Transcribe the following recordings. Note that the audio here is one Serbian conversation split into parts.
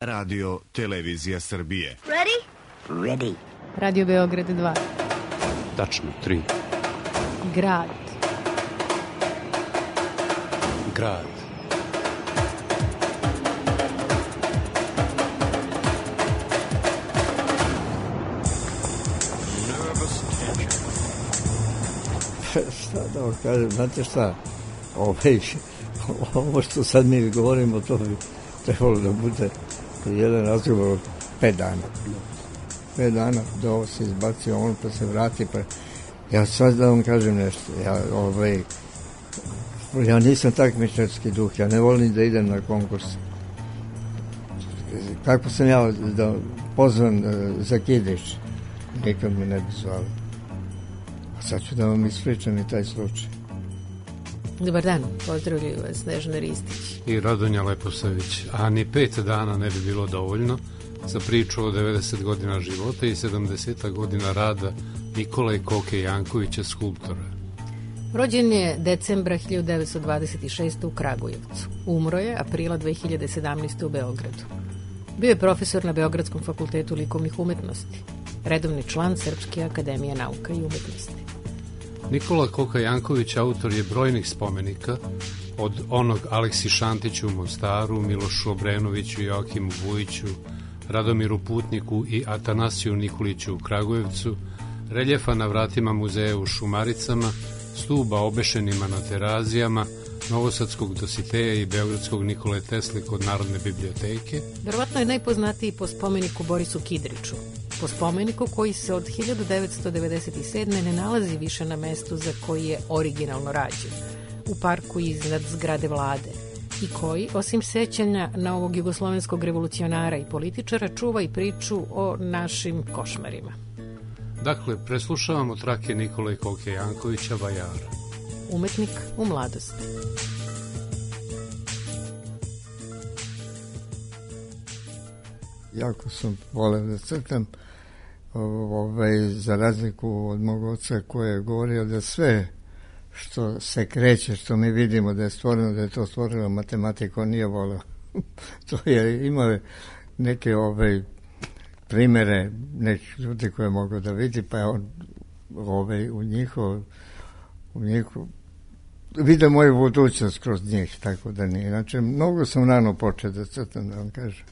Radio Televizija Srbije. Ready? Ready. Radio Beograd 2. Tačno 3. Grad. Grad. Šta da vam kažem, znate šta, ovo što sad mi govorimo, to bi trebalo da bude jedan razgovor od 5 dana. 5 dana da ovo se izbaci on pa se vrati, pa ja sad da vam kažem nešto, ja nisam takmičarski duh, ja ne volim da idem na konkurs. Kako sam ja da pozvan za Kidiš, nikad me ne bi zvali. A sad ću da vam ispričam i taj slučaj. Dobar dan, pozdravljaju vas Snežana Ristić i Radonja Leposavić. A ni 5 dana ne bi bilo dovoljno za priču o 90 godina života i 70 godina rada Nikole Koke Jankovića, skulptora. Rođen je decembra 1926. u Kragujevcu. Umro je aprila 2017. u Beogradu. Bio je profesor na Beogradskom fakultetu likovnih umetnosti, redovni član Srpske akademije nauka i umetnosti. Nikola Koka Janković autor je brojnih spomenika, od onog Aleksi Šantiću u Mostaru, Milošu Obrenoviću, Joakimu Vujiću, Radomiru Putniku i Atanasiju Nikoliću u Kragujevcu, reljefa na vratima muzeja u Šumaricama, stuba obešenima na Terazijama, novosadskog Dositeja i beogradskog Nikole Tesle kod Narodne biblioteke. Verovatno je najpoznatiji po spomeniku Borisu Kidriću, po spomeniku koji se od 1997. ne nalazi više na mestu za koji je originalno rađen, u parku iznad zgrade vlade, i koji, osim sećanja na ovog jugoslovenskog revolucionara i političara, čuva i priču o našim košmarima. Dakle, preslušavamo trake Nikole Koke Jankovića, vajara. Umetnik u mladosti. Jako sam voleo da crtam, za razliku od mog oca koji je govorio da sve što se kreće, što mi vidimo da je stvoreno, da je to stvorila matematika, on nije voleo. To je imao neke primere nekih ljudi koje mogu da vidi, pa je on u njihov vidio moju budućnost kroz njih, tako da nije. Znači, mnogo sam rano počeo da crtam, da vam kažem.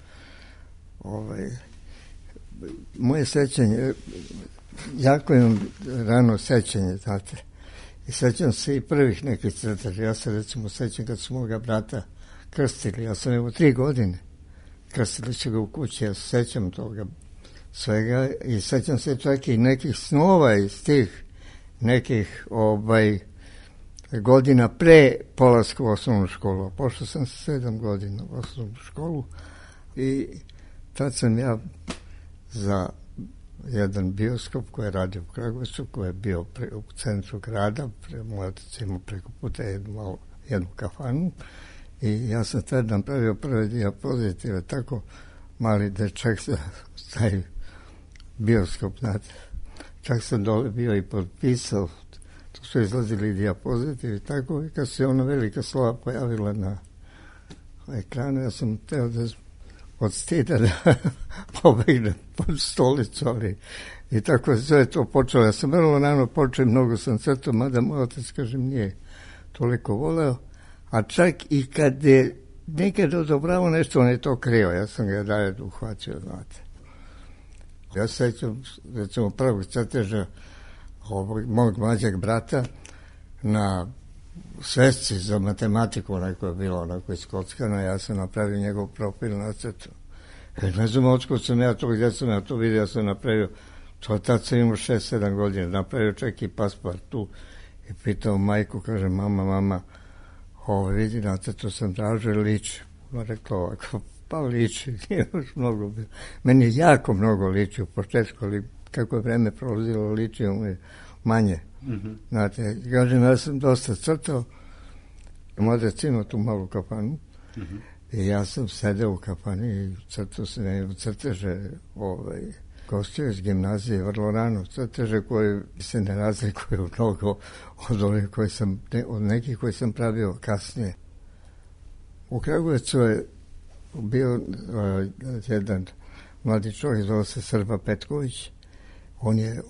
Moje sećanje, jako imam rano sećanje, znate, i sećam se i prvih nekih crtaža. Ja se recimo sećam kad su moga brata krstili, ja sam imao 3 godine, krstili su ga u kući, ja se sećam toga svega i sećam se čak i nekih snova iz tih nekih godina pre polaska u osnovnu školu. Pošao sam 7 godina u osnovnu školu i tad sam ja za jedan bioskop koji je radio u Kragujevcu, koji je bio u centru grada, moj otac imao preko puta jednu kafanu, i ja sam tad napravio prve diapozitive, tako mali dečak za taj bioskop, znate. Čak sam dole bio i potpisao, tu su izlazili diapozitivi, tako, i kad se ona velika slova pojavila na ekranu, ja sam teo da od stida da pobegnem pod stolicu, ali i tako sve je to počelo. Ja sam vrlo rano počeo, mnogo sam crtao, mada moj otac, kažem, nije toliko voleo, a čak i kad je nekad odobrao nešto, on je to krio, ja sam ga dalje uhvatio, znate. Ja se sećam, recimo, prvog crteža mog mlađeg brata na svesci za matematiku, onako je bilo, onako iskockano, ja sam napravio njegov profil na crtu. Ne znam otkud sam ja to, gdje sam ja to vidio, ja sam napravio, to tad sam imao 6-7 godina, napravio čak i pasport tu i pitao majku, kaže, mama, vidi, na crtu sam tražio, liči. Ona rekla ovako, pa liči, nije još mnogo bilo. Meni je jako mnogo liči u početku, ali kako je vreme prolazilo, ličio mu je manje. Znate, kažem, ja sam dosta crtao, mladac imao tu malu kafanu, i ja sam sedeo u kafani i crtao se crteže gostio iz gimnazije vrlo rano, crteže koji se ne razlikuju mnogo od onih od nekih koji sam pravio kasnije. U Kragujevcu je bio jedan mladi čovjek, zove se Srba Petković. On je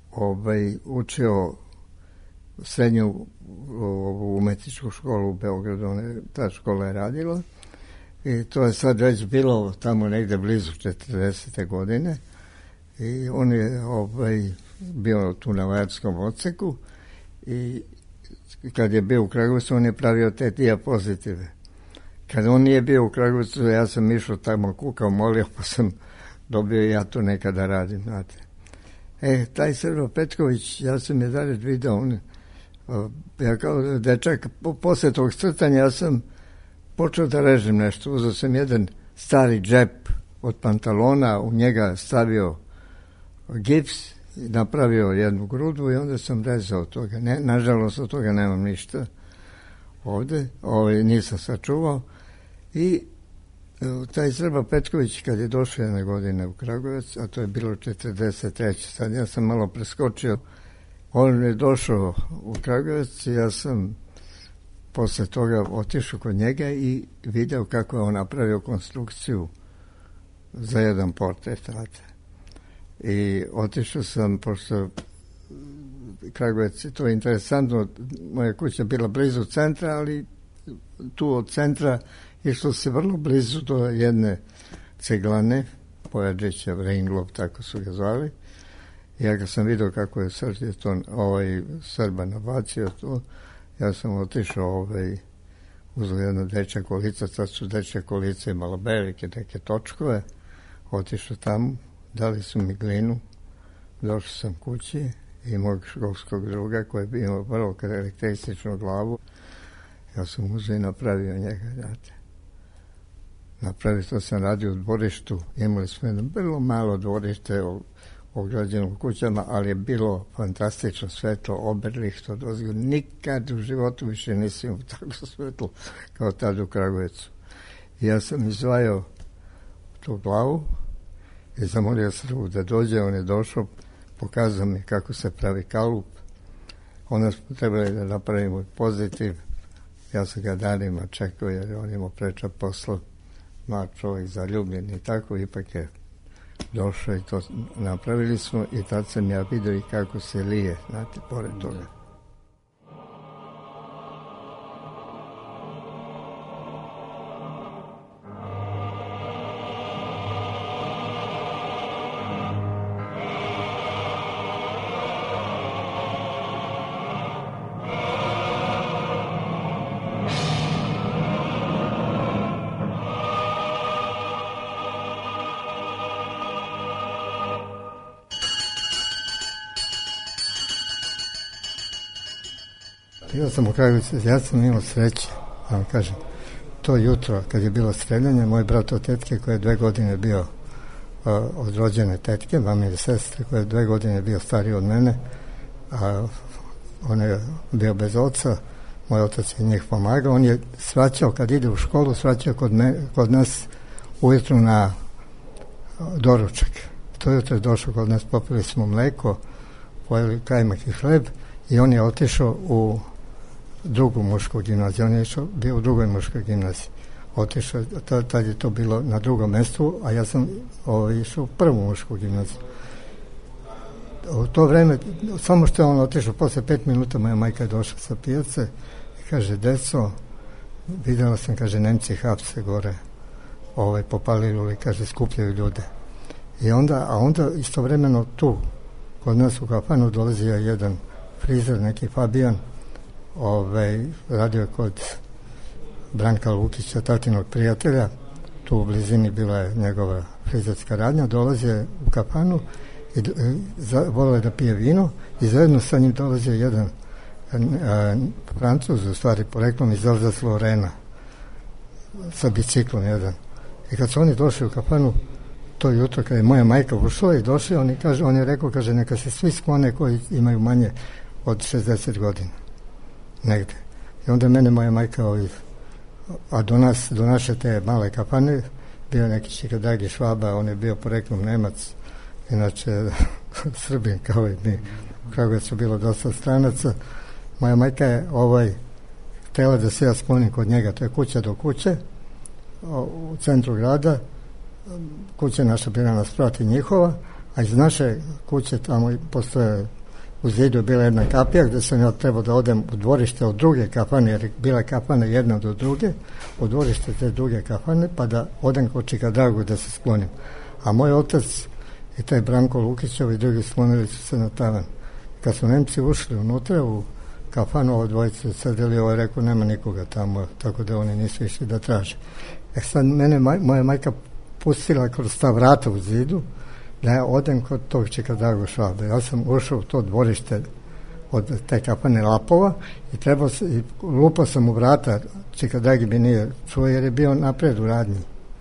učio srednju umetničku školu u Beogradu, ta škola je radila i to je sad već bilo tamo negde blizu 40. godine i on je bio tu na vajarskom odseku i kad je bio u Kragujevcu on je pravio te dijapozitive. Kad on nije bio u Kragujevcu, ja sam išao tamo kukao, molio, pa sam dobio ja to nekada radim, znate. Taj Srba Petković, ja sam je dalje vidio, ja kao dečak, posle tog crtanja ja sam počeo da režem nešto. Uzeo sam jedan stari džep od pantalona, u njega stavio gips, napravio jednu grudu i onda sam rezao toga. Nažalost, od toga nemam ništa ovde, nisam sačuvao. I taj Srba Petković, kad je došao jedne godine u Kragujevac, a to je bilo 43. Sad ja sam malo preskočio, on je došao u Kragujevac i ja sam posle toga otišao kod njega i video kako je on napravio konstrukciju za jedan portret. I otišao sam, pošto Kragujevac, to je interesantno, moja kuća bila blizu centra, ali tu od centra išlo se vrlo blizu do jedne ceglane, Pojađeća, Reinglov, tako su ga zvali. Ja kad sam vidio kako je Srba nabacio to, ja sam otišao, uzeo jedno dečje kolica, sad su dečje kolice malo velike, neke točkove, otišao tamo, dali su mi glinu, došao sam kući i mog školskog druga koji je bio vrlo karakterističnu glavu, ja sam uzeo i napravio njega, znate. Napravio, to sam radio u dvorištu, imali smo jedno vrlo malo dvorište ograđeno kućama, ali je bilo fantastično svetlo, oberlišto, nikad u životu više nisam imao tako svetlo kao tad u Kragujevcu. I ja sam izdvajao tu glavu i zamolio Srbu da dođe, on je došao, pokazao mi kako se pravi kalup, onda smo trebali da napravimo pozitiv, ja sam ga danima čekao jer on imao preča posla, mlad čovjek, zaljubljen i tako, ipak je došao i to napravili smo i tad sam ja vidio i kako se lije, znate, pored toga. Bio sam u Kragujevcu, ja sam imao sreće, da vam kažem, to jutro kad je bilo streljanje, moj brat od tetke koji je 2 godine bio od rođene tetke, mame i sestre, koji je 2 godine bio stariji od mene, a on je bio bez oca, moj otac je njih pomagao, on je svraćao, kad ide u školu, svraćao kod nas ujutru na doručak. To jutro je došao kod nas, popili smo mleko, pojeli kajmak i hleb i on je otišao u drugu mušku gimnaziju. On je bio u drugoj muškoj gimnaziji. Otišao, tad je to bilo na drugom mestu, a ja sam išao u prvu mušku gimnaziju. U to vreme, samo što je on otišao, posle 5 minuta moja majka je došla sa pijace i kaže, deco, videla sam, kaže, Nemci hapse gore, popalili, kaže, skupljaju ljude. I onda istovremeno tu, kod nas u kafanu, dolazio jedan frizer, neki Fabijan, radio je kod Branka Lukića, tatinog prijatelja, tu u blizini bila je njegova frizerska radnja, dolazio u kafanu i volio je da pije vino i zajedno sa njim dolazio jedan Francuz, u stvari poreklom iz Alsace-Lorena, sa biciklom jedan. I kad su oni došli u kafanu, to jutro kad je moja majka ušla i došli, on je rekao, kaže, neka se svi sklone koji imaju manje od 60 godina. Negde. I onda mene moja majka a do naše te male kafane bio neki Čikadagi Švaba, on je bio poreklom Nemac, inače Srbin kao i mi. U Kragujevcu bilo dosta stranaca. Moja majka je htjela da se ja sklonim kod njega, to je kuća do kuće, u centru grada, kuća naša bila na sprati njihova, a iz naše kuće tamo postoje u zidu bila jedna kapija gde sam ja trebao da odem u dvorište od druge kafane, jer bila kafana jedna do druge, u dvorište te druge kafane, pa da odem kod Čika Dragu da se sklonim. A moj otac i taj Branko Lukićev i drugi sklonili su se na tavan. Kad su Nemci ušli unutra u kafanu, ovo dvojice sedeli, ovo je rekao nema nikoga tamo, tako da oni nisu išli da traže. Sad mene moja majka pustila kroz ta vrata u zidu da ja odem kod tog Čika Drago Švabe. Ja sam ušao u to dvorište od te kafane Lapova i lupao sam u vrata, Čika Dragi bi nije čuo jer je bio napred u radnji.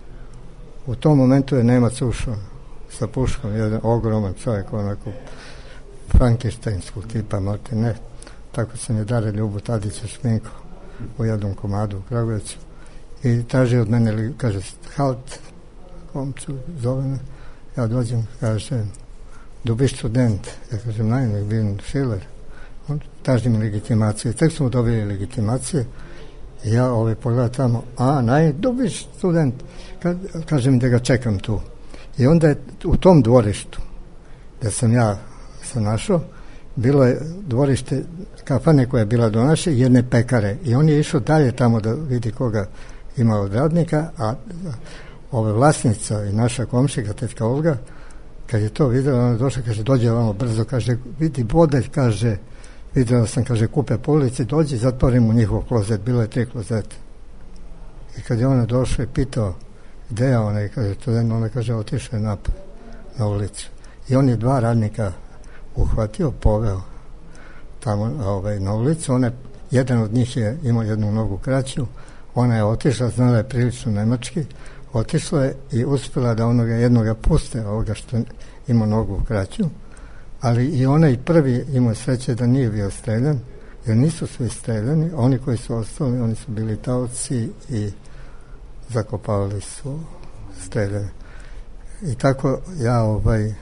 U tom momentu je Nemac ušao sa puškom, jedan ogroman čovjek, onako frankensteinskog tipa, morate ne. Tako sam je Dare Ljubu Tadića šminko u jednom komadu u Kragujevcu i traži od mene, kaže, halt, komču, zove me, ja dođem, kaže, du bist student, ja kažem, nein, ich bin Schiller, on traži mi legitimaciju, tek smo dobili legitimacije i ja pogledam tamo, nein, du bist student, kaže mi da ga čekam tu. I onda je u tom dvorištu gde sam ja našao, bilo je dvorište kafane koja je bila do naše, jedne pekare i on je išao dalje tamo da vidi koga ima od radnika, a ova vlasnica i naša komšika, tetka Olga, kad je to videla, ona je došla, kaže, dođe ovamo brzo, kaže, vidi bodelj, kaže, videla sam, kaže, kupe po ulici, dođi, zatvorim u njihov klozet, bilo je 3 klozete. I kad je ona došla i pitao gde je ona, i kaže, ona kaže, otišao je napad na ulicu. I on je 2 radnika uhvatio, poveo tamo na ulicu. Jedan od njih je imao jednu nogu kraću, ona je otišla, znala je prilično nemački, otišla je i uspjela da jednoga puste, ovoga što ima nogu kraću, ali i onaj prvi imao sreće da nije bio streljan, jer nisu svi streljani, oni koji su ostali, oni su bili taoci i zakopavali su streljane. I tako ja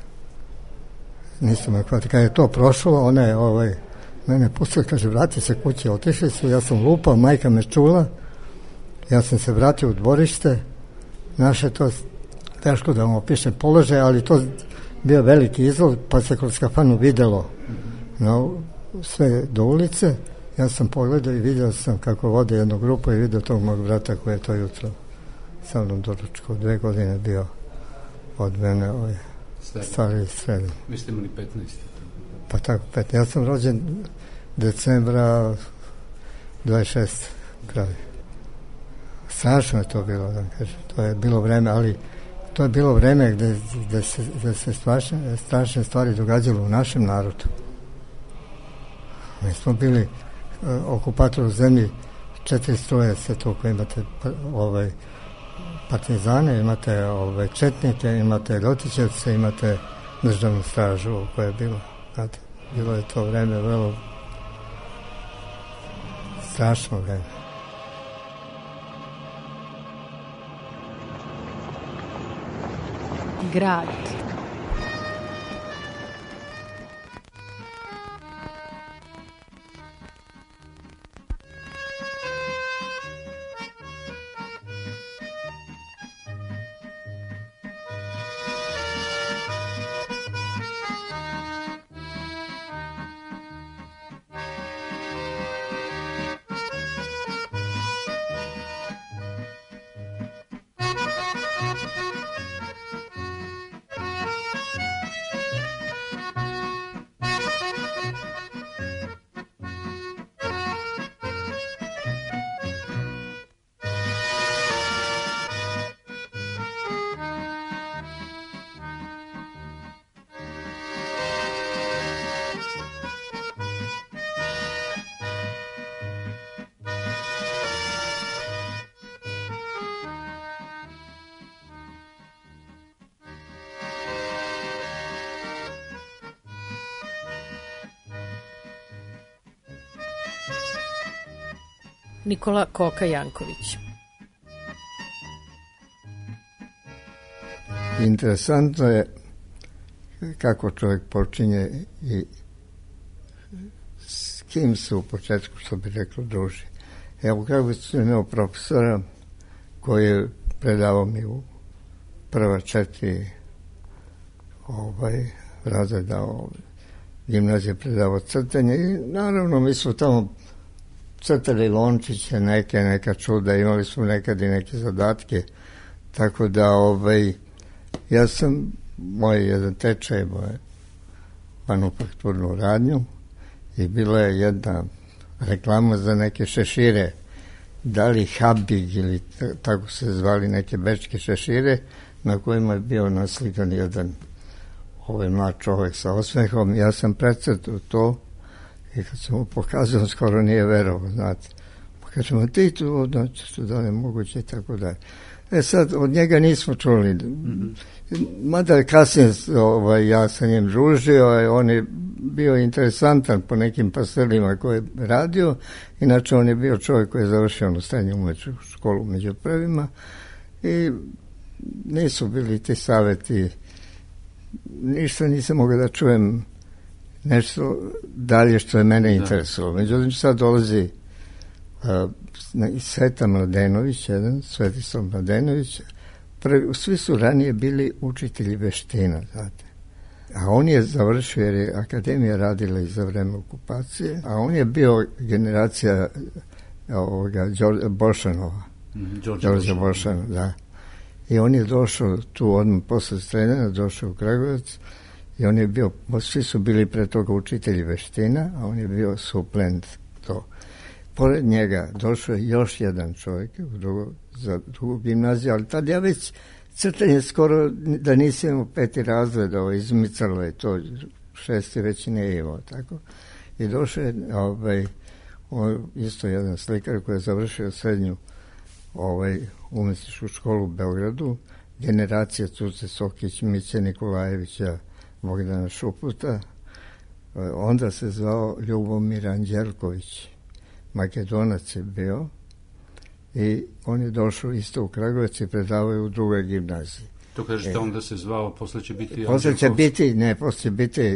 nisam me hvatio. Kad je to prošlo, ona je mene pustila, kaže, vrati se kući, otišli su, ja sam lupao, majka me čula, ja sam se vratio u dvorište, naše to teško da vam opišem položaj, ali to bio veliki izlog, pa se kroz kafanu videlo sve do ulice. Ja sam pogledao i vidio sam kako vode jednu grupu i vidio tog mog brata koji je to jutro sa mnom doručkao. 2 godine bio od mene stari sredin. Vi ste imali 15? Pa tako, 15. Ja sam rođen decembra 26. kraj. Strašno je to bilo, da kažem. To je bilo vreme, ali to je bilo vreme gde se strašne stvari događalo u našem narodu. Mi smo bili okupator u zemlji, 4 stroje se to koje imate partizane, imate četnike, imate ljotićevce, imate državnu stražu koja je bila. Znate, bilo je to vreme vrlo strašno vreme. Grad. Nikola Koka Janković. Interesantno je kako čovjek počinje i s kim se u početku, što bi reklo, druži. Evo, kako sam imao profesora koji je predavao mi u prva 4 razreda gimnazije, predavao crtanje i naravno mi smo tamo crtali lončiće, neka čuda, imali smo nekad i neke zadatke, tako da ja sam, moj jedan tečaj, manufakturnu radnju i bila je jedna reklama za neke šešire, da li Habig ili tako se zvali neke bečke šešire, na kojima je bio naslikan jedan mlad čovjek sa osmehom. Ja sam precrtao to i kad sam mu pokazao, skoro nije verovao, znate. Pa kažemo, ti tu, znači, da li je moguće i tako dalje. Sad, od njega nismo čuli. Mada kasnije ja sa njim družio, on je bio interesantan po nekim pastelima koje je radio. Inače, on je bio čovjek koji je završio srednju umetničku školu među prvima i nisu bili ti savjeti. Ništa nisam mogao da čujem nešto dalje što je mene interesovalo. Međutim, sad dolazi Sveta Mladenović, Svetislav Mladenović. Svi su ranije bili učitelji veština, znate. A on je završio, jer je akademija radila i za vreme okupacije, a on je bio generacija Bošanova. Đorđa Bošanova, da. I on je došao tu odmah posle Strenjana, došao u Kragujevac i on je bio, svi su bili pre toga učitelji veština, a on je bio suplent to. Pored njega došao je još jedan čovjek za drugu gimnaziju, ali tad ja već crtanje skoro da nisam imao 5. razred, izmicalo je to, 6. već nije imao, tako. I došao je isto jedan slikar koji je završio srednju umetničku školu u Beogradu, generacija Cuce Sokić, Miće Nikolajevića, Bogdana Šuputa. Onda se zvao Ljubomir Anđelković, Makedonac je bio i on je došao isto u Kragujevac i predavao je u drugoj gimnaziji. To kažete onda se zvao, posle će biti posle će biti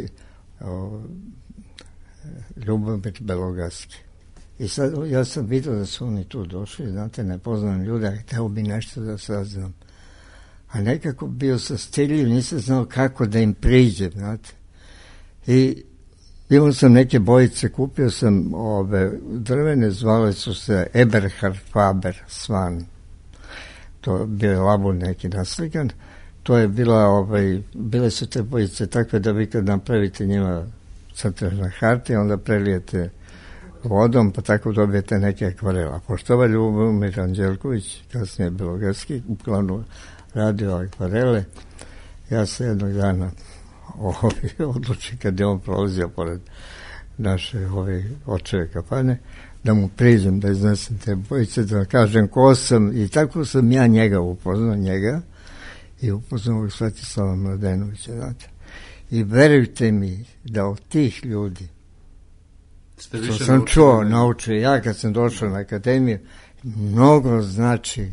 Ljubomir Belogaski. I sad ja sam vidio da su oni tu došli, znate, nepoznani ljudi, a hteo bi nešto da saznam. A nekako bio sam stiljiv, nisam znao kako da im priđem, znate. I imao sam neke bojice, kupio sam drvene, zvale su se Eberhard Faber Svan. To bio je labur neki naslikan. To je bile su te bojice takve da vi kad napravite njima crtež na harti, onda prelijete vodom, pa tako dobijete neke akvarela. Pošto ovaj Ljubomir Anđelković, kasnije Belogarski, uglavnom radio akvarele, ja se jednog dana odluči kad je on prolazio pored naše očeve kafane, da mu priđem, da iznesem te bojice, da kažem ko sam, i tako sam ja njega upoznao, i upoznao Svetislava Mladenovića, znate. I verujte mi da od tih ljudi što sam naučio, ja kad sam došao na akademiju, mnogo znači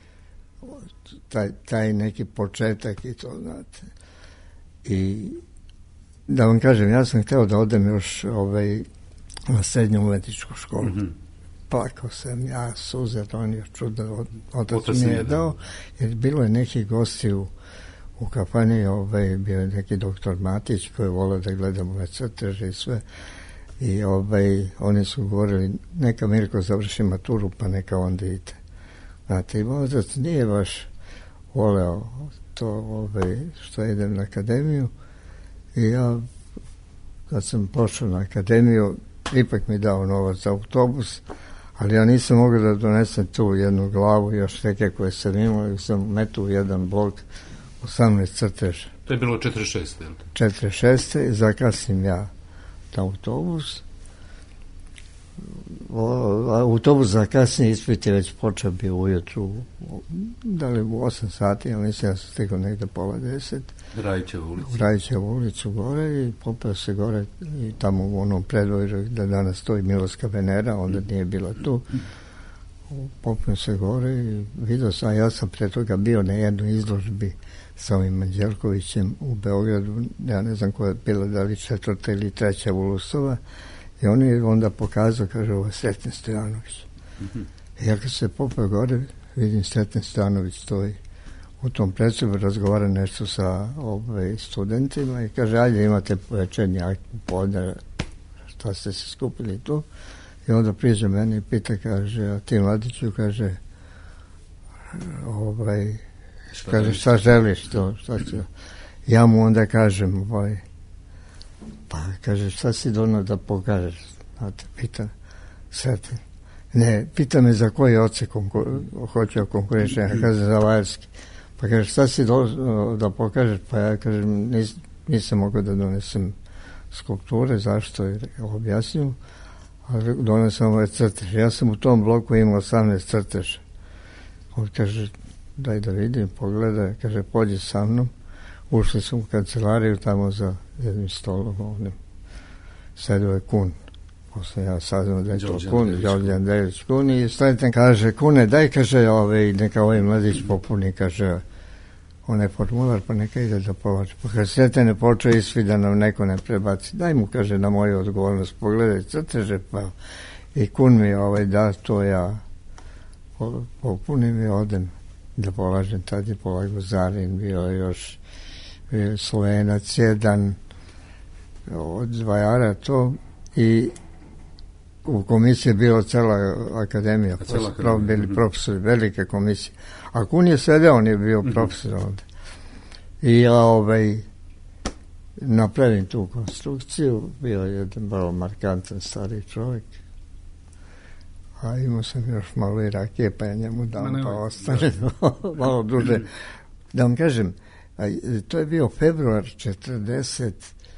taj neki početak i to, znate. I da vam kažem, ja sam hteo da odem još na srednju umetničku školu. Plakao sam, ja suze, on je čudan, otac mi je dao, jer bilo je neki gosti u kafani, bio je neki doktor Matić koji je volao da gleda moje crteže i sve. I oni su govorili, neka Mirko završi maturu, pa neka onda ide. Znate, i otac nije baš voleo to što idem na akademiju. I ja, kad sam pošao na akademiju, ipak mi dao novac za autobus, ali ja nisam mogao da donesem tu jednu glavu, još neke koje sam imao, i sam metu u jedan blok 18 crteža. To je bilo 46. 46. Zakasnim ja na autobus. Autobus zakasnije, ispit je već počeo bio ujutru, da li u 8 sati, ali mislim da sam stigao negde pola 10. Rajićevu ulicu gore i popeo se gore i tamo u onom predvoju da danas stoji Miloska Venera, onda nije bila tu. Popeo se gore i vidio sam, ja sam pre toga bio na jednoj izložbi sa ovim Anđelkovićem u Beogradu, ja ne znam koja je bila, da li 4. ili 3. Ulusova, i on je onda pokazao, kaže, ovo je Srećan Stojanović. I ja kad se popeo gore, vidim Sreten Stojanović stoji u tom predsobu, razgovara nešto sa studentima i kaže, ajde imate večernji akt popodne, šta ste se skupili tu. I onda priđe meni i pita, kaže, a ti mladiću, kaže, kaže, šta želiš to, šta ću? Ja mu onda kažem, pa kaže, šta si donao da pokažeš? Znate, pita Sreten. Ne, pita me za koji odsek hoće konkurišenja, kaže za Lajerski. Pa kaže, šta si da pokažeš? Pa ja kažem, nisam mogao da donesem skulpture, zašto je objasnio, ali donesem ovaj crtež. Ja sam u tom bloku imao 18 crteža. On kaže, daj da vidim, pogledaj, kaže, pođi sa mnom. Ušli smo u kancelariju, tamo za jednim stolom, ovdje sedio je Kun. Posle ja saznam da je to Kun, Đorđe Andrejević Kun, i Sreten kaže, Kune, daj, kaže, neka ovaj mladić popuni, kaže, onaj formular, pa neka ide da polači. Pa kaže, Sretene, počeo ispit da nam neko ne prebaci. Daj mu, kaže, na moju odgovornost, pogledaj crteže, pa i Kun mi da, to ja popunim i odem da polažem. Tad je polagao Zarin, bio još Slovenac, jedan od Zvajara to, i u komisiji je bila cela akademija, bili profesori, velike komisije. A Kun je sedeo, on je bio profesor ovde. I ja napravim tu konstrukciju, bio je jedan vrlo markantan stari čovjek, a imao sam još malo i rakije, pa ja njemu dam, pa ostane malo duže. Da vam kažem, to je bio februar 46.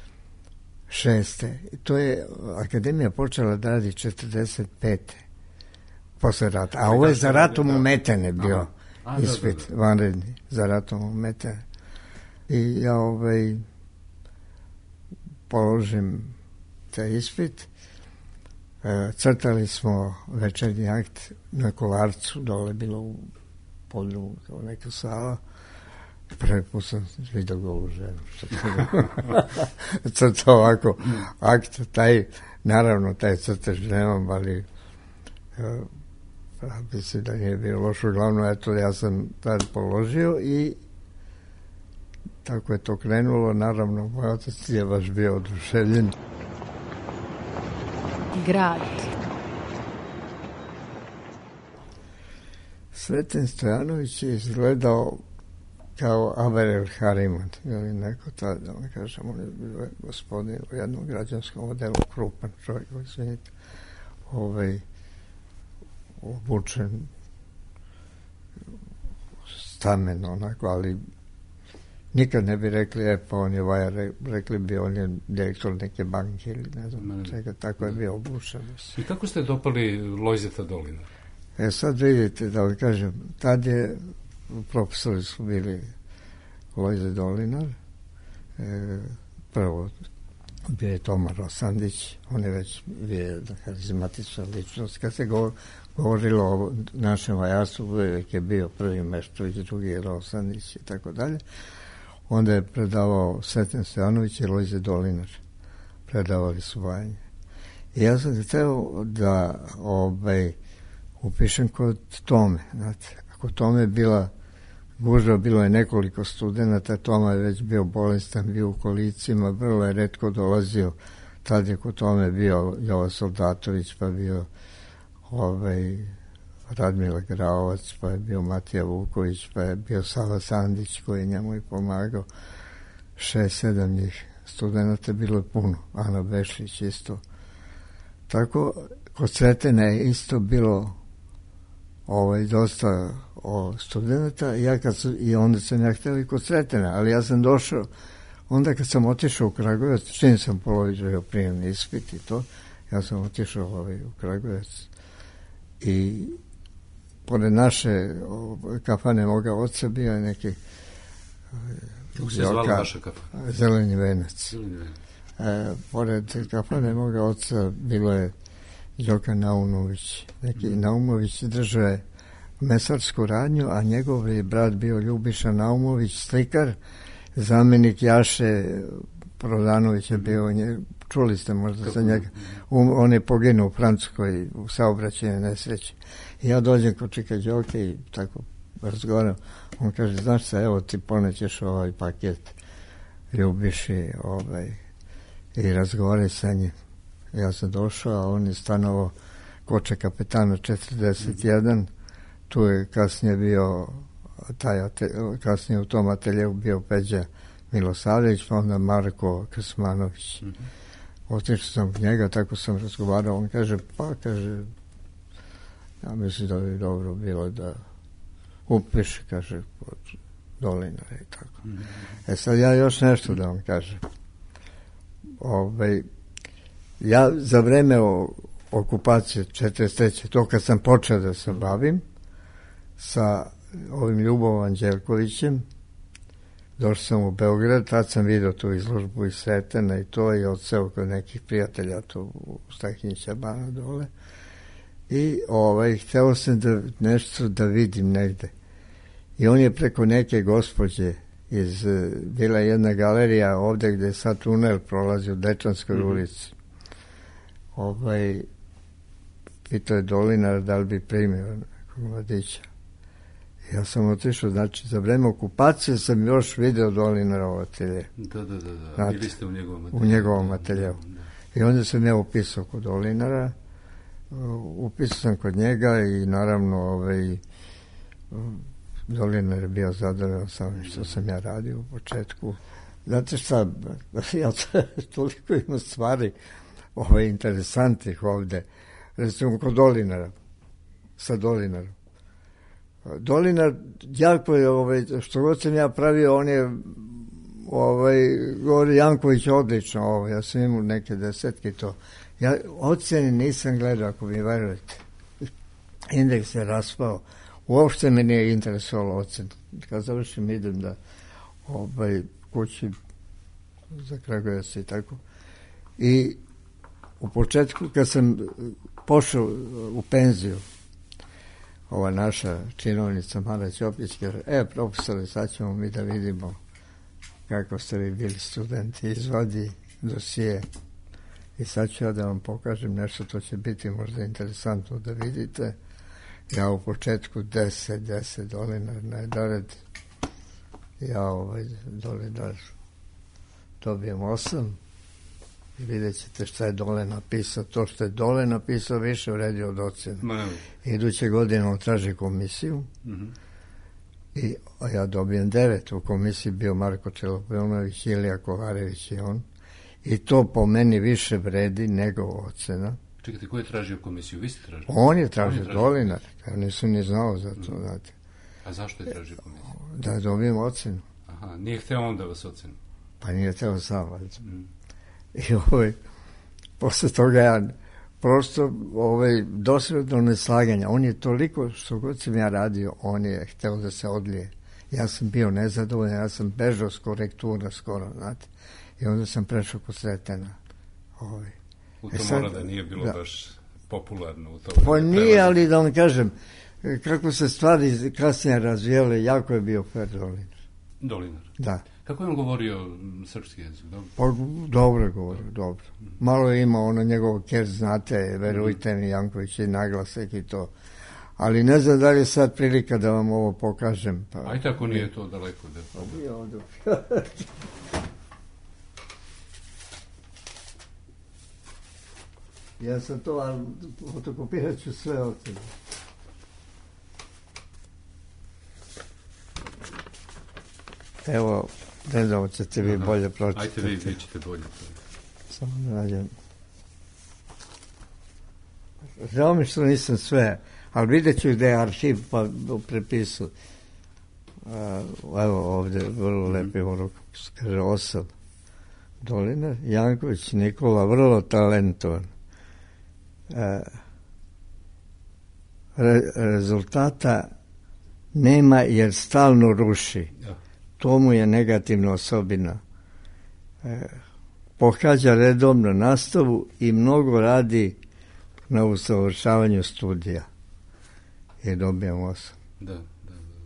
To je akademija počela da radi 45. posle rata. A ovo je za ratom umetene bio ispit, vanredni, za ratom umetene. I ja položim taj ispit. Crtali smo večernji akt na Kolarcu, dole bilo u podrumu kao neka sala. Prvi put sam vidio golu ženu. Crtao ovako akt, naravno taj crtež nemam, ali mislim da nije bilo lošo. Uglavnom, eto, ja sam tad položio i tako je to krenulo. Naravno, moj otac je baš bio oduševljen. Grad. Sreten Stojanović je izgledao kao Averel Harimond, ili neko tada, da vam kažem, on je bio gospodin u jednom građanskom odelu, krupan čovjek, izvinite, obučen, stamen, onako, ali nikad ne bi rekli, pa on je vajar, rekli bi, on je direktor neke banke ili ne znam čega, tako je bio obučen. I kako ste dopali Lojzeta Dolinara? Sad vidite, da vam kažem, tad je profesori su bili Lojze Dolinar, prvo bio je Toma Rosandić, on je već bio karizmatična ličnost. Kad se govorilo o našem vajarstvu, uvijek je bio prvi Meštović, drugi je Rosandić i tako dalje. Onda je predavao Sreten Stojanović i Lojze Dolinar. Predavali su vajanje. I ja sam hteo da upišem kod Tome. Znate, ako Tome je bila gužva, bilo je nekoliko studenta, Toma je već bio bolestan, bio u kolicima, vrlo je retko dolazio. Tad je kod Tome bio Jovo Soldatović, pa bio Radmila Graovac, pa je bio Matija Vuković, pa je bio Sava Sandić koji je njemu i pomagao. 6-7 njih studenta, bilo je puno. Ana Bešlić isto. Tako, kod Sretena je isto bilo dosta studenta i onda sam ja htio i kod Sretena, ali ja sam došao, onda kad sam otišao u Kragujevac, čim sam položio prijemni ispit i to, ja sam otišao u Kragujevac i pored naše kafane moga oca bio je neki kako se zvala vaša kafana? Zeleni venac. Pored kafane moga oca bilo je Đoka Naumović. Neki Naumović držao je mesarsku radnju, a njegov je brat bio Ljubiša Naumović, slikar, zamenik Jaše Prodanović je bio, čuli ste možda za njega, on je poginuo u Francuskoj u saobraćajnoj nesreći. I ja dođem kod Čika Đoke i tako razgovaram, on kaže, znaš se, evo ti ponećeš ovaj paket Ljubiši, i razgovaraj sa njim. Ja sam došao, a on je stanovao Koče Kapetana 41, tu je kasnije bio kasnije u tom ateljevu bio Peđa Milosavljević, pa onda Marko Krsmanović. Otišao sam od njega, tako sam razgovarao, on kaže, ja mislim da bi dobro bilo da upiše, kaže, kod Dolinara i tako. Sad ja još nešto da vam kažem. Ja za vreme okupacije 43. to kad sam počeo da se bavim sa ovim Ljubovom Anđelkovićem, došao sam u Beograd, tad sam vidio tu izložbu iz Sretena i to, i odseo kod nekih prijatelja tu u Stahinjića Bana dole, i hteo sam nešto da vidim negde. I on je preko neke gospođe bila jedna galerija ovde gde je sad tunel prolazi u Dečanskoj ulici. Pitao je Dolinar da li bi primio nekog mladića. Ja sam otišao, znači za vreme okupacije sam još video Dolinara u atelje. Da. Bili ste u njegovom ateljevu. U njegovom ateljevu. I onda sam ja upisao kod Dolinara, upisao sam kod njega i naravno Dolinar je bio zadovoljan sam što sam ja radio u početku. Znate šta, ja toliko ima stvari interesantnih ovde. Recimo kod Dolinara, sa Dolinarom. Dolinar, jako je, što god sam ja pravio, on je, govori Janković odlično, ja sam imao neke desetke to. Ja ocjene nisam gledao, ako mi verujete. Indeks je raspao. Uopšte me nije interesovalo ocen. Kad završim, idem da kući za Kragujevac i tako. I u početku, kad sam pošao u penziju, ova naša činovnica Mara Ćopić kaže, profesore, sad ćemo mi da vidimo kako ste vi bili studenti, izvadi dosije i sad ću ja da vam pokažem nešto, to će biti možda interesantno da vidite. Ja u početku 10 Dolinar najedared, ja Dolinar dobijem 8 i vidjet ćete šta je dole napisao. To što je dole napisao više vredi od ocjene. Iduće godine on traži komisiju i ja dobijem 9. U komisiji bio Marko Čelopionović, Ilija Kovarević i on. I to po meni više vredi nego ocena. Čekajte, ko je tražio komisiju? Vi ste tražili? On je tražio Dolinar. Ja nisam ni znao za to. Znate. A zašto je tražio komisiju? Da dobijem ocenu. Aha, nije hteo on da vas ocenu? Pa nije hteo sam, valjda. I posle toga ja prosto dosledno neslaganja. On je toliko, što god sam ja radio, on je hteo da se odlije. Ja sam bio nezadovoljan, ja sam bežao s korektura skoro, znate. I onda sam prešao kod Sretena. U to mora da nije bilo baš popularno u to. Pa nije, ali da vam kažem, kako se stvari kasnije razvijale, jako je bio fair Dolinar? Da. Kako je on govorio srpski jezik? Pa dobro je govorio, dobro. Malo je imao njegov kerz, znate, verujte mi, Janković i naglasak i to. Ali ne znam da li je sad prilika da vam ovo pokažem. Ajde ako nije to daleko. Ja sam to, ali fotokopirat ću sve od tebe. Evo, ne znam, ćete vi bolje pročitati. Ajde vi ćete bolje. Samo da nađem. Žao mi što nisam sve, ali vidjet ću gde je arhiv, pa prepisu. Evo ovde, vrlo lepi urok, kaže 8. Dolinar, Janković Nikola, vrlo talentovan. Rezultata nema jer stalno ruši. To mu je negativna osobina. Pohađa redovno nastavu i mnogo radi na usavršavanju studija. I dobijam 8. Da.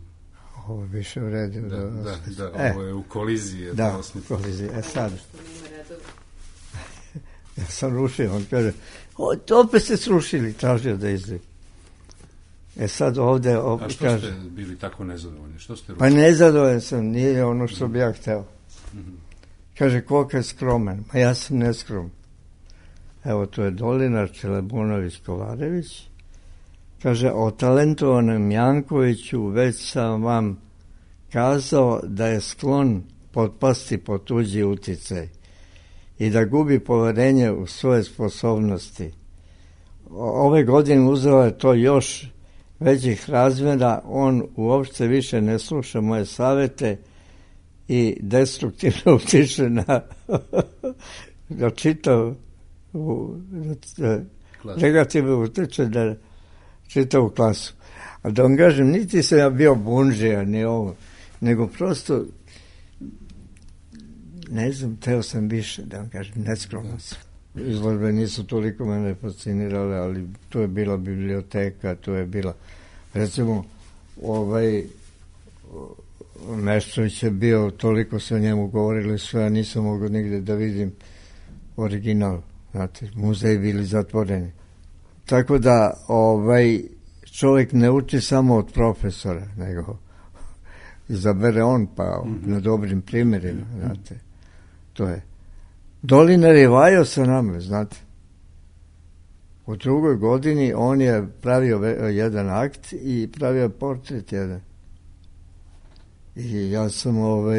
Ovo više vredi. Da, ovo je u koliziji. Da, u koliziji. Sad. Ja sam rušio, on kaže, opet ste srušili, tražio da izli. Sad ovde... A što kaže, ste bili tako nezadovoljni? Što ste rušili? Pa nezadovoljan sam, nije ono što bi ja hteo. Kaže, koliko je skroman? Ma ja sam neskroman. Evo, to je Dolinar, Čelebunović, Kovarević. Kaže, o talentovanom Jankoviću već sam vam kazao da je sklon potpasti pod tuđi uticaj i da gubi poverenje u svoje sposobnosti. Ove godine uzeo je to još većih razmjera, on uopšte više ne sluša moje savete i destruktivno utiče na čitav negativno utiče na čitavu klasu. A da vam kažem, niti sam ja bio bunžija, ni ovo, nego prosto ne znam, teo sam više, da vam kažem, neskroman sam. Izložbe nisu toliko mene fascinirale, ali to je bila biblioteka, to je bila, recimo, Meštrović je bio, toliko se o njemu govorili sve, ja nisam mogao nigde da vidim original, znate, muzeji bili zatvoreni. Tako da, čovjek ne uči samo od profesora, nego izabere on, pa na dobrim primjerima, znate, to je. Dolinar je vajao sa nama, znate. U drugoj godini on je pravio jedan akt i pravio portret jedan. I ja sam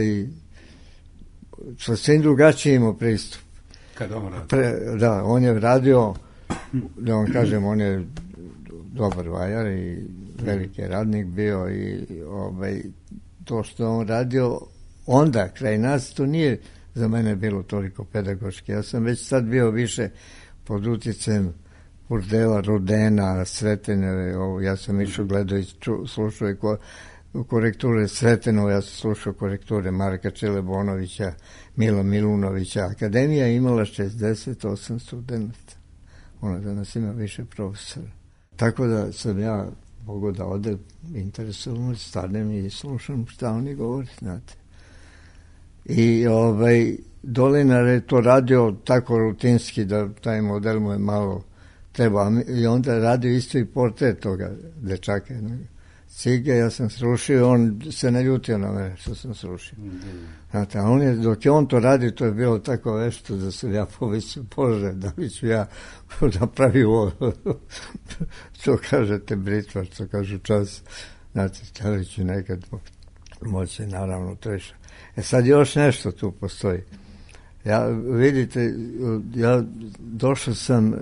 sasvim drugačiji imao pristup. Kada on radio? Da, on je radio, da vam kažem, on je dobar vajar i veliki radnik bio i to što on radio onda, kraj nas, to nije za mene bilo toliko pedagoški. Ja sam već sad bio više pod uticajem Burdela, Rudena, Sretenove, ja sam išao gledao i slušao i korekture Sretenova, ja sam slušao korekture Marka Čelebonovića, Mila Milunovića. Akademija je imala 68 studenta. Ona danas ima više profesora. Tako da sam ja mogao da ode interesovno, stanem i slušam šta oni govori, znate. I Dolinar je to radio tako rutinski da taj model mu je malo treba. I onda je radio isto i portret toga dečaka. Cige, ja sam srušio, on se ne ljutio na mene što sam srušio. Znate, a dok je on to radio, to je bilo tako vešto da se ja povisio, Bože, da bi ću ja napravio ovo. Što kažete britva, što kažu čas. Znate, da ću nekad moći, naravno, to je što. Sad još nešto tu postoji. Vidite, ja došao sam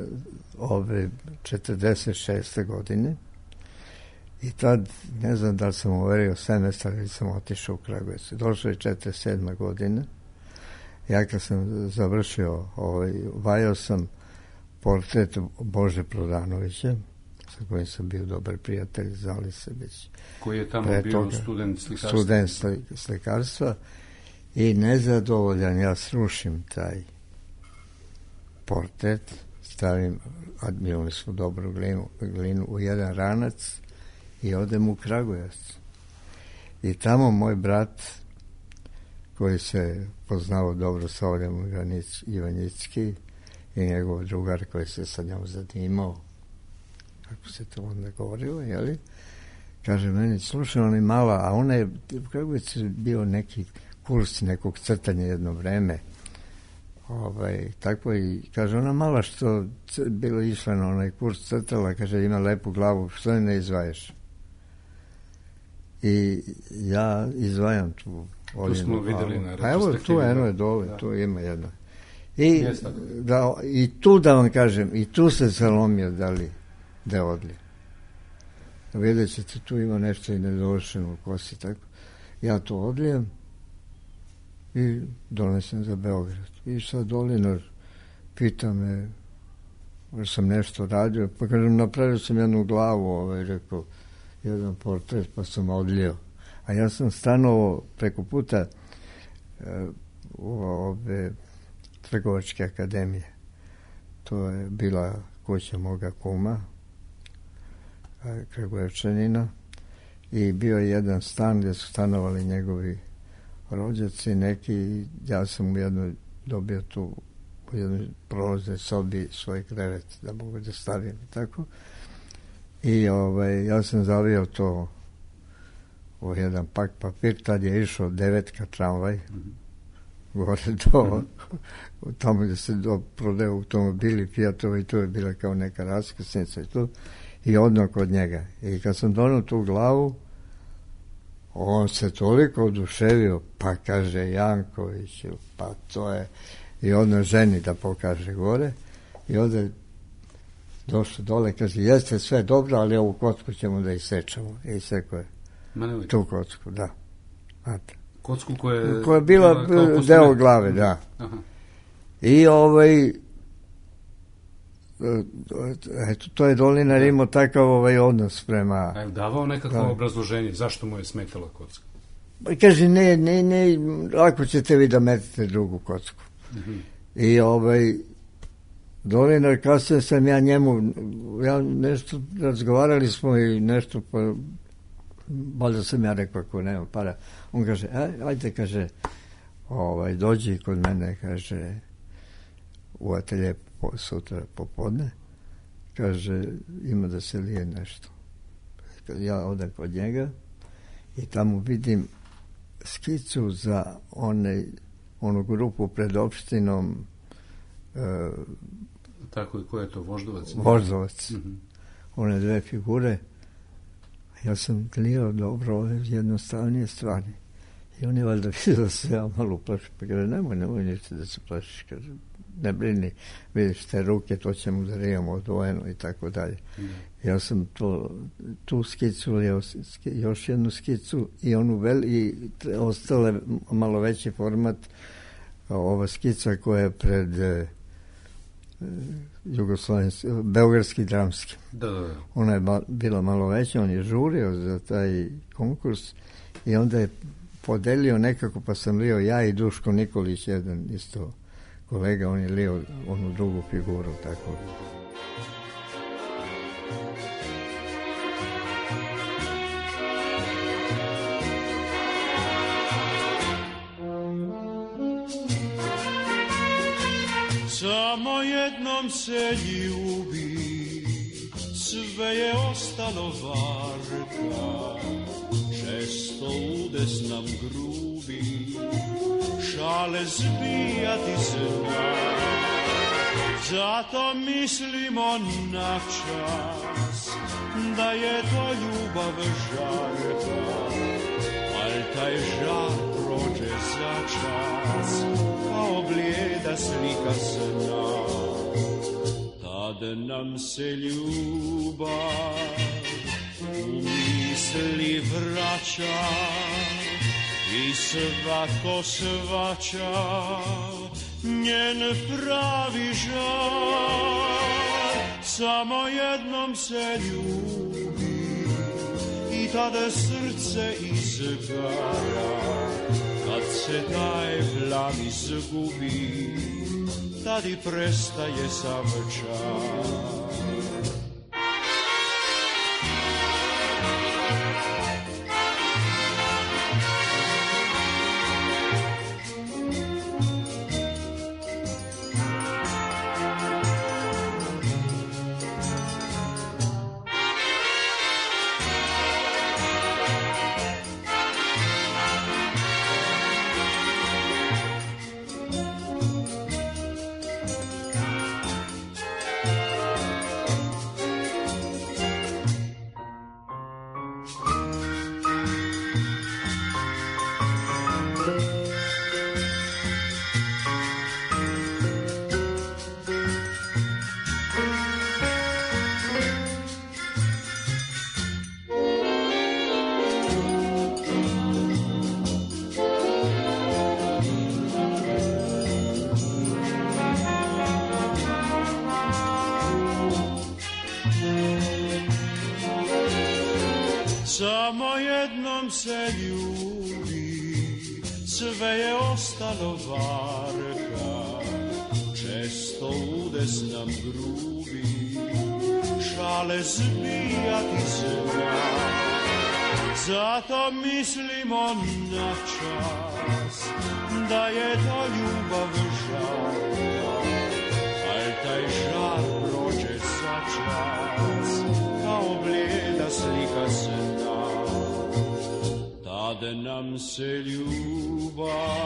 46. godine i tad, ne znam da li sam uverio semestar ili sam otišao u Kragujevac. Došao je 47. godina. Ja kad sam završio, vajao sam portret Bože Prodanovića, sa kojim sam bio dobar prijatelj, znali se već. Koji je tamo bio student slikarstva? Student slikarstva. I nezadovoljan, ja srušim taj portret, stavim admionsku dobru glinu u jedan ranac i odem u Kragujevac. I tamo moj brat, koji se poznao dobro sa Oljom Ivanjicki i njegov drugar koji se sa njom zanimao, kako se to onda govorilo, jeli? Kaže meni, slušaj, ona je mala, a ona je, u Kragujevcu je bio neki kurs nekog crtanja jedno vreme. Tako i, kaže, ona mala što bilo išla na onaj kurs crtala, kaže, ima lepu glavu, što ne izvaješ? I ja izvajam tu. Tu smo videli na retrospektivi. A evo, tu eno je dole, tu ima jedna. I tu da vam kažem, i tu se zalomio da je odlije. Vidjet ćete, tu ima nešto i nedovršeno u kosi, tako. Ja to odlijem i donesem za Beograd. I sad Dolinar pita me, jer sam nešto radio, pa kažem, napravio sam jednu glavu, rekao, jedan portret, pa sam odlijeo. A ja sam stanovao preko puta u ove Trgovačke akademije. To je bila kuća moga kuma, Kragujevčanina, i bio je jedan stan gdje su stanovali njegovi rođaci neki. Ja sam u jednoj dobio tu u jednoj prolaznoj sobi svoj krevet da mogu da stavim i tako. I ja sam zavio to u jedan pak papir, tad je išao 9 tramvaj, gore do, tamo gde se prodaje automobili, Fijatova, i tu je bila kao neka raskrsnica i tu, i odno kod njega. I kad sam donio tu glavu, on se toliko oduševio, pa kaže Jankoviću, pa to je, i odno ženi da pokaže gore, i onda došao dole, kaže, jeste sve dobro, ali ovu kocku ćemo da isečemo. I sekao je tu kocku, da. Znate. Kocku koja je bila deo glave, da. Aha. I eto, to je Dolinar imao takav odnos prema... A je davao nekako obrazloženje, zašto mu je smetala kocka? Pa kaže, ne, lako ćete vi da metete drugu kocku. I Dolinar, kasnije sam ja njemu, nešto, razgovarali smo i nešto, pa valjda sam ja rekao, ako nema para, on kaže, ajde, kaže, dođi kod mene, kaže, u atelje sutra popodne, kaže, ima da se lije nešto. Ja odem kod njega i tamo vidim skicu za onu grupu pred opštinom. Tako i ko je to, Voždovac? Voždovac. One dve figure. Ja sam gledao dobro ove jednostavnije stvari. I on je valjda vidio da se ja malo plašim. Pa kaže, nemoj ništa da se plašiš. Kaže, ne brini, vidiš te ruke, to ćemo da rijemo odvojeno i tako dalje. Ja sam tu skicu, još jednu skicu i onu i ostale malo veći format, ova skica koja je pred Beogradski dramski. Da. Ona je bila malo veća, on je žurio za taj konkurs i onda je podelio nekako, pa sam lio ja i Duško Nikolić, jedan isto kolega, on je lio onu drugu figuru, tako. Samo jednom se ljubi, sve je ostalo varka, često udes nam grubi, šale zbijati zna, zato mislimo na čas, da je to ljubav žarka, ali taj žar prođe za čas, kao blijeda slika sna. Tad nam se ljubav u misli vraća i svako svaća njen pravi žar. Samo jednom se ljubi i tada srce izgara. Kad se taj plan izgubi, tad i prestaje sav čar. Samo jednom se ljubi, sve je ostalo varka, često udes nam grubi, šale zbijati zna, zato mislimo na čas, da je to ljubav žarka, taj žar prođe za čas, kao blijeda slika se da. Tad nam se ljubav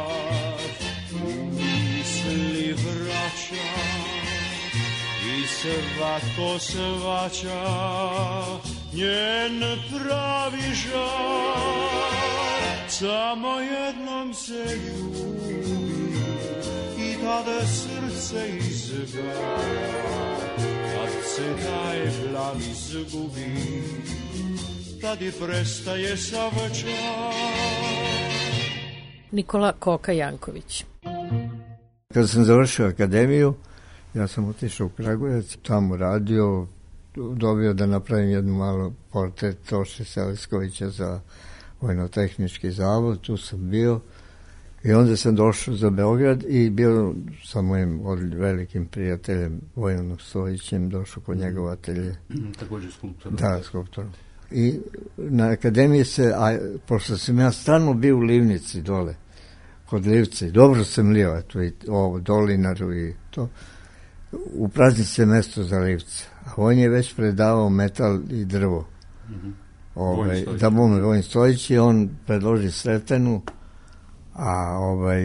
u misli vraća i svatko svaća njen pravi žar. Samo jednom se ljubi i tada srce izgara, kad se taj plan izgubi, tad i prestaje sav čar. Nikola Koka Janković. Kad sam završio akademiju, ja sam otišao u Kragujevac, tamo radio, dobio da napravim jednu malo portret Toše Seliskovića za Vojno-tehnički zavod, tu sam bio i onda sam došao za Beograd i bio sa mojim velikim prijateljem Vojanom Stojićem, došao kod njegov atelje. Također skulptorom. Da, skulptorom. I na akademiji se, a pošto sam ja stalno bio u Livnici dole, kod Livci, dobro sam lio, eto i ovo, Dolinaru i to, u praznici je mesto za Livce, a on je već predavao metal i drvo. Da bome Vojin Stojić i on predloži Sretenu, a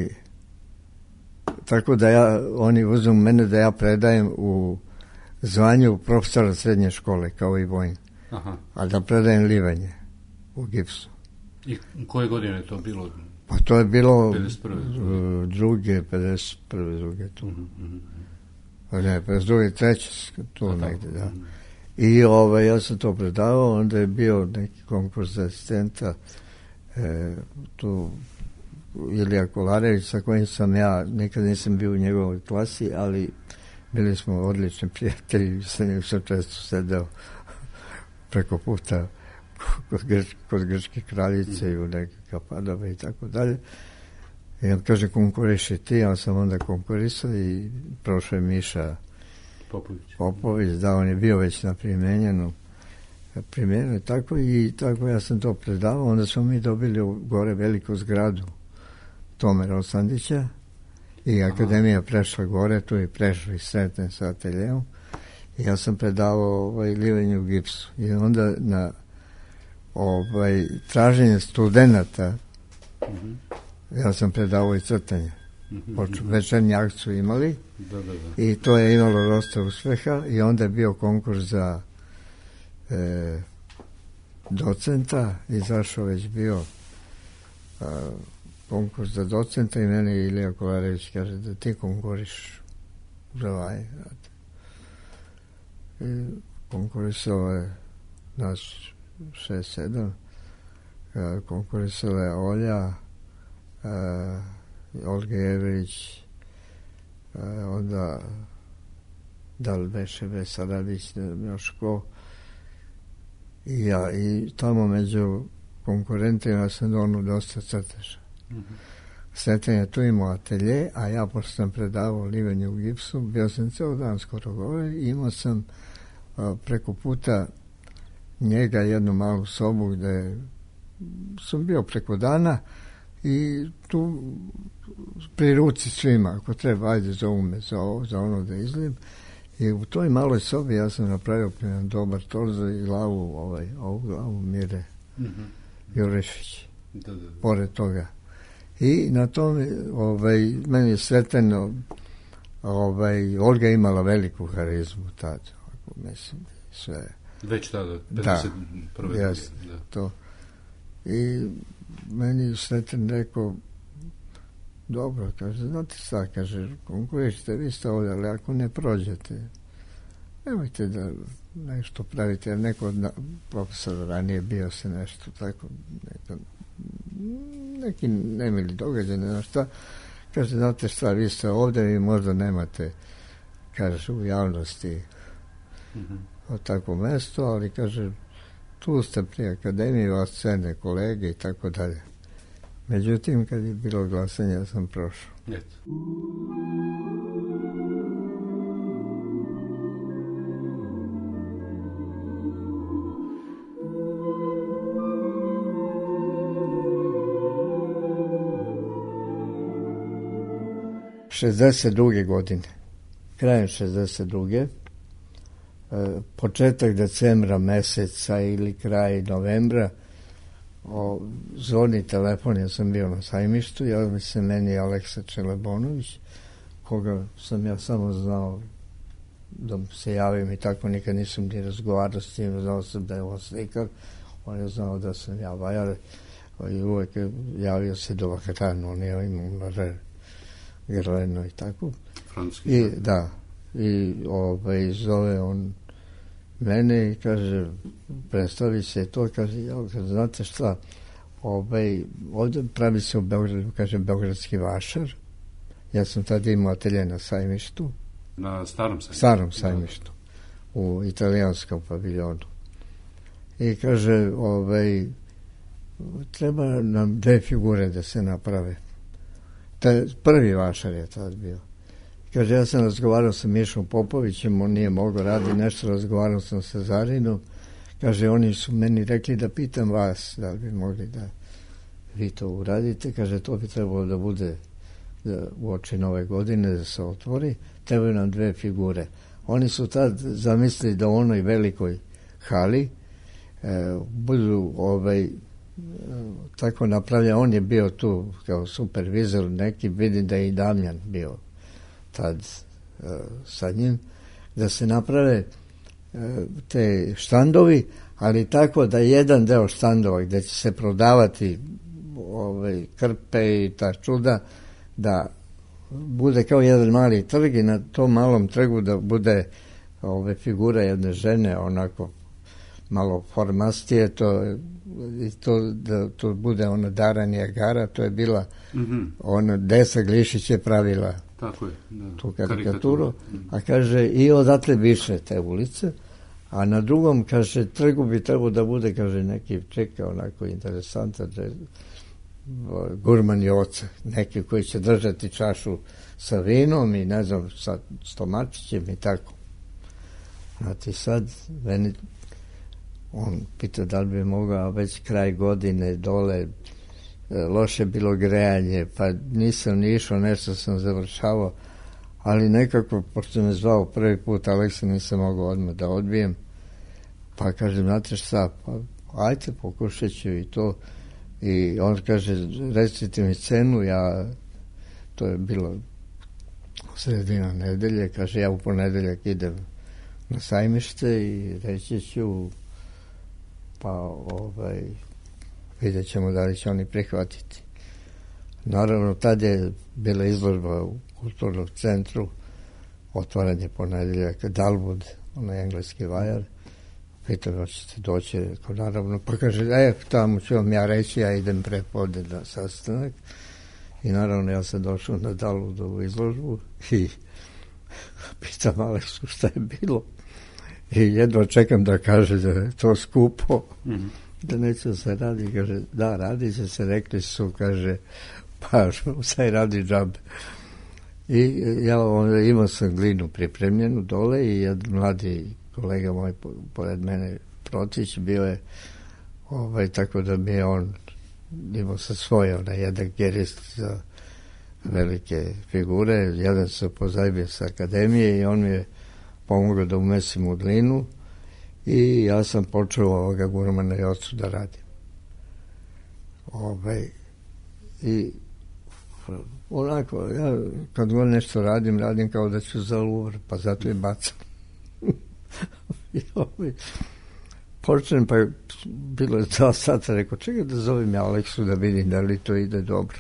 tako da oni uzmu mene da ja predajem u zvanju profesora srednje škole, kao i Vojin. Aha. A da predajem livenje u gipsu. I koje godine je to bilo? Pa to je bilo 51. druge, 51. druge tu. Ne, 52. treće, tu negde, da. I ja sam to predavao, onda je bio neki konkurs za asistenta, tu Ilija Kolarević, sa kojim sam ja, nikad nisam bio u njegovoj klasi, ali bili smo odlični prijatelji, sa njim sam često sedeo preko puta kod Grčke kraljice i u neke kapadove i tako dalje. I on kaže, konkuriši ti, ja sam onda konkurisao i prošao je Miša Popović, da, on je bio već na primenjenu tako i tako ja sam to predavao, onda smo mi dobili gore veliku zgradu Tome Rosandića i akademija prešla gore, tu je prešla i Sreten sa ateljeom i ja sam predavao livenje u gipsu i onda na traženje studenata ja sam predavao i crtanje. Večernji akt su imali i to je imalo dosta uspeha i onda je bio konkurs za docenta, izašao već bio konkurs za docenta i mene Ilija Kolarević kaže da ti konkuriš za ovaj. Konkurisao je nas 6-7, konkurisala je Olja, Olga Jeverić, onda da li beše Vesaravić, još ko, i ja, i tamo među konkurentima sam donio dosta crteža. Sreten je tu imao atelje, a ja pošto sam predavao livenje u gipsu, bio sam ceo dan skoro gore i imao sam preko puta njega jednu malu sobu gde sam bio preko dana i tu pri ruci svima, ako treba, ajde zovu me za ono da izlijem. I u toj maloj sobi ja sam napravio jedan dobar torzo i ovu glavu Mire Jurešić, pored toga. I na tome, meni je Sreteno, Olga imala veliku harizmu tad, mislim, sve. Već tada, 51. Da, jest, to. I meni je Sreten rekao, dobro, kaže, znate šta, kaže, konkurišite, vi ste ovdje, ali ako ne prođete, nemojte da nešto pravite, jer neko od profesora ranije bio se nešto tako, neki nemili događaj, ne znam šta, kaže, znate šta, vi ste ovdje, vi možda nemate, kaže, u javnosti od takvo mesto, ali kaže, tu ste pri akademiji, vas cene kolege i tako dalje. Međutim, kad je bilo glasanje, ja sam prošao. Eto. '62. godine, krajem 62. Početak decembra meseca ili kraj novembra, zvoni telefon, ja sam bio na Sajmištu, javio se meni Aleksa Čelebonović, koga sam ja samo znao da se javim i tako, nikad nisam ni razgovarao s tim, znao sam da je on slikar, on je znao da sam ja vajar i uvek javio se do Vakarano, on je imao Grleno i tako. Francuski. I zove on mene i kaže, predstavi se to, kaže, znate šta, ovdje pravi se u Beogradu, kaže, Beogradski vašar. Ja sam tada imao atelje na Sajmištu. Na Starom Sajmištu? Starom Sajmištu, u italijanskom paviljonu. I kaže, treba nam 2 figure da se naprave. Prvi vašar je tad bio. Kaže, ja sam razgovarao sa Mišom Popovićem, on nije mogao raditi nešto, razgovarao sam sa Zarinom. Kaže, oni su meni rekli da pitam vas, da li bi mogli da vi to uradite. Kaže, to bi trebalo da bude u oči nove godine, da se otvori. Trebaju nam 2 figure. Oni su tad zamislili da u onoj velikoj hali budu tako napravlja. On je bio tu kao supervizor neki, vidim da je i Damjan bio tad sa njim, da se naprave te štandovi, ali tako da jedan deo štandova gde će se prodavati krpe i ta čuda, da bude kao jedan mali trg i na tom malom trgu da bude figura jedne žene, onako malo formastije, da to bude ona Dara Nijagara, to je bila ona Desa Glišić je pravila tako je, tu karikaturu, a kaže i odatle više te ulice, a na drugom, kaže, trgu bi trebao da bude, kaže, neki čeka onako interesantan gurman i oca, neki koji će držati čašu sa vinom i ne znam, sa stomačićem i tako. Znate, sad meni on pita da li bi mogao već kraj godine dole, loše bilo grejanje, pa nisam ni išao, nešto sam završavao, ali nekako, pošto me zvao prvi put, Aleksa, nisam mogao odmah da odbijem, pa kažem, znate šta, pa ajte, pokušat ću i to. I on kaže, recite mi cenu, to je bilo sredina nedelje, kaže, ja u ponedeljak idem na Sajmište i reći ću, pa vidjet ćemo da li će oni prihvatiti. Naravno, tad je bila izložba u Kulturnom centru, otvaranje ponedeljaka, Dalwood, onaj engleski vajar, pitam da ćete doći, naravno, pa kaže, tamo ću vam ja reći, ja idem prepodne na sastanak. I naravno, ja sam došao na Dalwoodovu izložbu i pitam Aleksu šta je bilo. I jedva čekam da kaže da je to skupo, da neće da se radi. Kaže, da, radi će se, rekli su, kaže, pa sad radi džabe. I ja imao sam glinu pripremljenu dole i jedan mladi kolega moj pored mene, Protić, bio je tako da mi je on imao sa svoje jedan gerist za velike figure, jedan se pozajmio sa akademije i on mi je pomogao da umesim u glinu i ja sam počeo gurmana i ocu da radim. I onako, ja kad god nešto radim kao da ću za Louvre, pa zato i bacam. Počnem, pa bilo je 2 sata, rekao, čekaj da zovem ja Aleksu da vidim da li to ide dobro.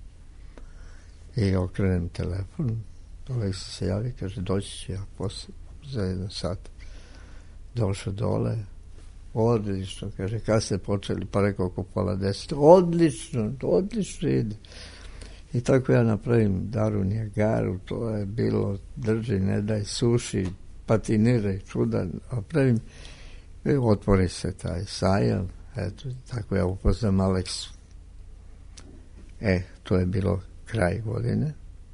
I okrenem telefon, Aleksa se javi, kaže, doći ću ja za 1 sat. Došao dole, odlično, kaže, kad ste počeli, pa rekao oko 9:30, odlično ide. I tako ja napravim Daru Nijagaru, to je bilo, drži, ne daj, suši, patiniraj, čudan, napravim, i otvori se taj sajam, eto, tako ja upoznam Aleksu. To je bilo kraj godine.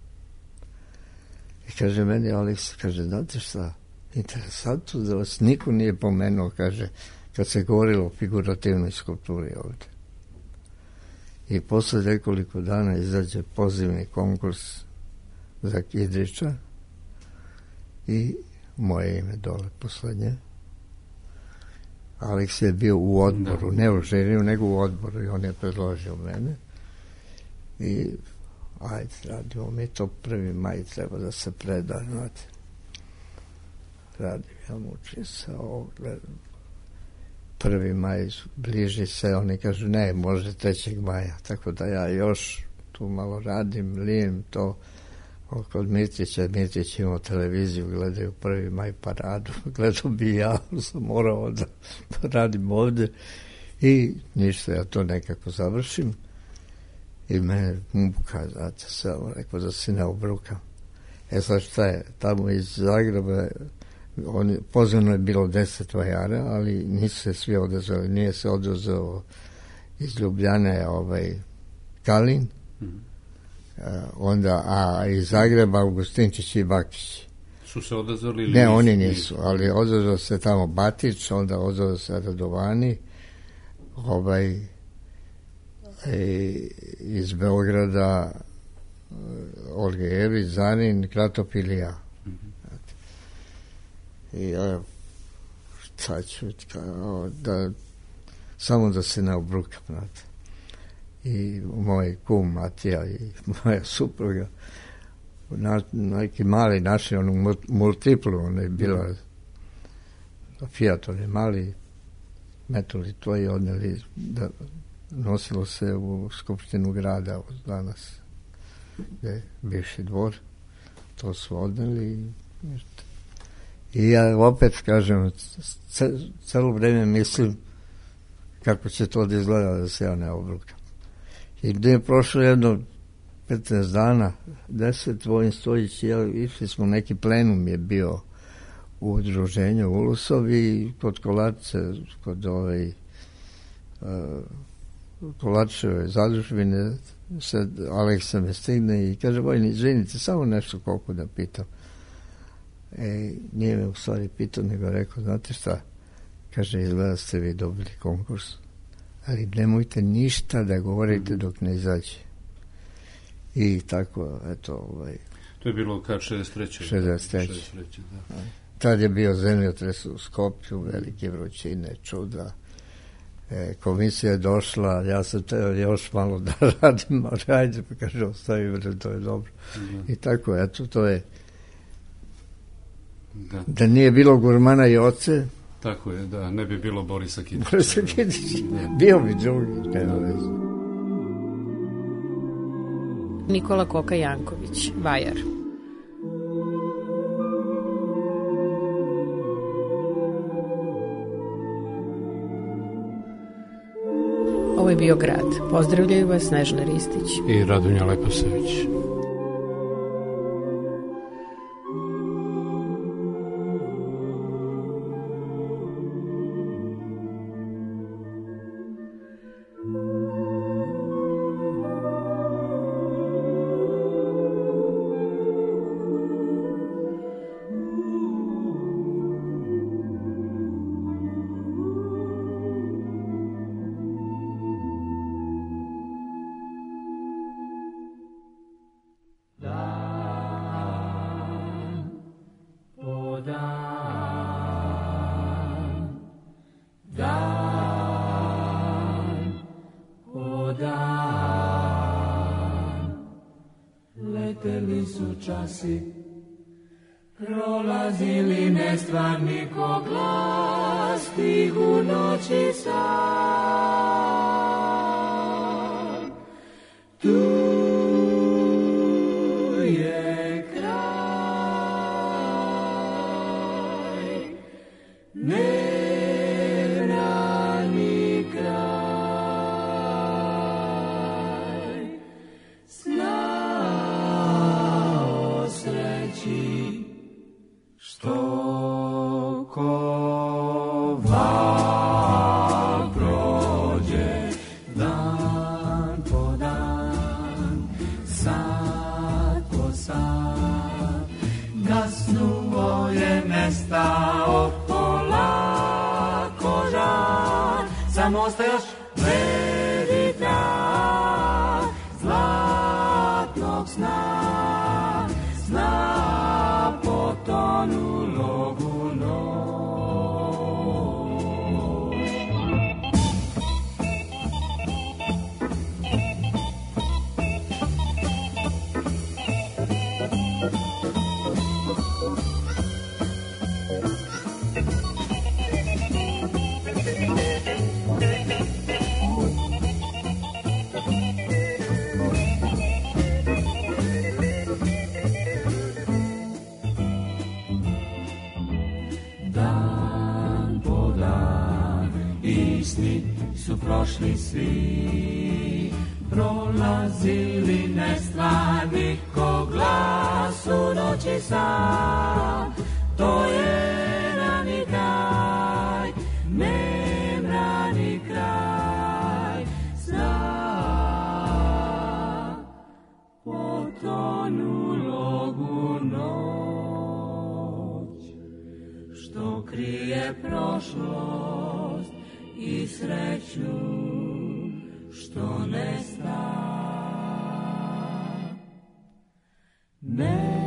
I kaže meni Aleksa, kaže, znate šta, interesantno da vas niko nije pomenuo, kaže, kad se govorilo o figurativnoj skulpturi ovde. I posle nekoliko dana izađe pozivni konkurs za Kidrića i moje ime dole poslednje. Aleks je bio u odboru, ne u žiriju, nego u odboru i on je predložio mene i ajde, radimo mi to, 1. maj treba da se preda, znate. Radim, ja mučim se ovo, gledam. 1. maj bliži se, oni kažu ne, može 3. maja, tako da ja još tu malo radim, lijem to kod Mirtića. Mirtić imao televiziju, gledaju 1. maj paradu, gledao bi ja, sam morao da radim ovde i ništa, ja to nekako završim i mene muka, znate, samo rekao da se ne obrukam. Sad šta je, tamo iz Zagreba pozvano je bilo 10 vajara, ali nisu se svi odazvali. Nije se odazvao iz Ljubljane Kalin, onda, a iz Zagreba Augustinčić i Bakić. Su se odazvali ili ne, oni nisu, ali odazvao se tamo Batić, onda odazvao se Radovani, iz Beograda Olgejević, Zanin, Kratop i ja. I ja, šta ću, samo da se ne obrukam, znate. I moj kum Matija i moja supruga, neki mali našli onu multiplu, ona je bila Fiat, on je mali, metuli to i odneli, da nosilo se u Skupštinu grada danas, gde je bivši dvor, to su odneli i ja opet kažem, celo vreme mislim kako će to da izgleda da se ja ne obrukam. I gde je prošlo jedno 15 dana, 10, Vojin Stojić i ja, išli smo, neki plenum je bio u udruženju Ulusov i kod Kolarce, kod Kolarčeve zadužbine, Aleksa me stigne i kaže, Vojin, izvinite, samo nešto koliko da pitam. Nije me u stvari pitao, nego rekao, znate šta, kaže, izgleda ste vi dobili konkurs, ali nemojte ništa da govorite dok ne izađe. I tako, eto, To je bilo kad 63. 63. Da. Tad je bio zemljotres u Skoplju, velike vrućine, čuda. Komisija je došla, ja sam teo još malo da radim, ali ajde, pa kaže, ostavi, to je dobro. I tako, eto, to je da nije bilo Gurmana i Oce. Tako je, da, ne bi bilo Borisa Kidrića. Borisa Kidrića, bio bi drugi, nema veze. Nikola Koka Janković, vajar. Ovo je bio Grad. Pozdravljaju vas Snežana Ristić i Radonja Leposavić. Prolazili nestvarni ko glas tih u noći san. Tu je kraj, nebrani kraj, sna o sreći što kova prođe dan po dan, sat po sat, gasnuo je nestao polako žar, samo ostaje još bledi trag zlatnog sna, sna potonu Su prošli svi, prolazili nestvarni ko glas u noći sam. To je rani kraj, nemrani kraj sna. Potonulog u noć, što krije prošlost i sreću što nesta. Ne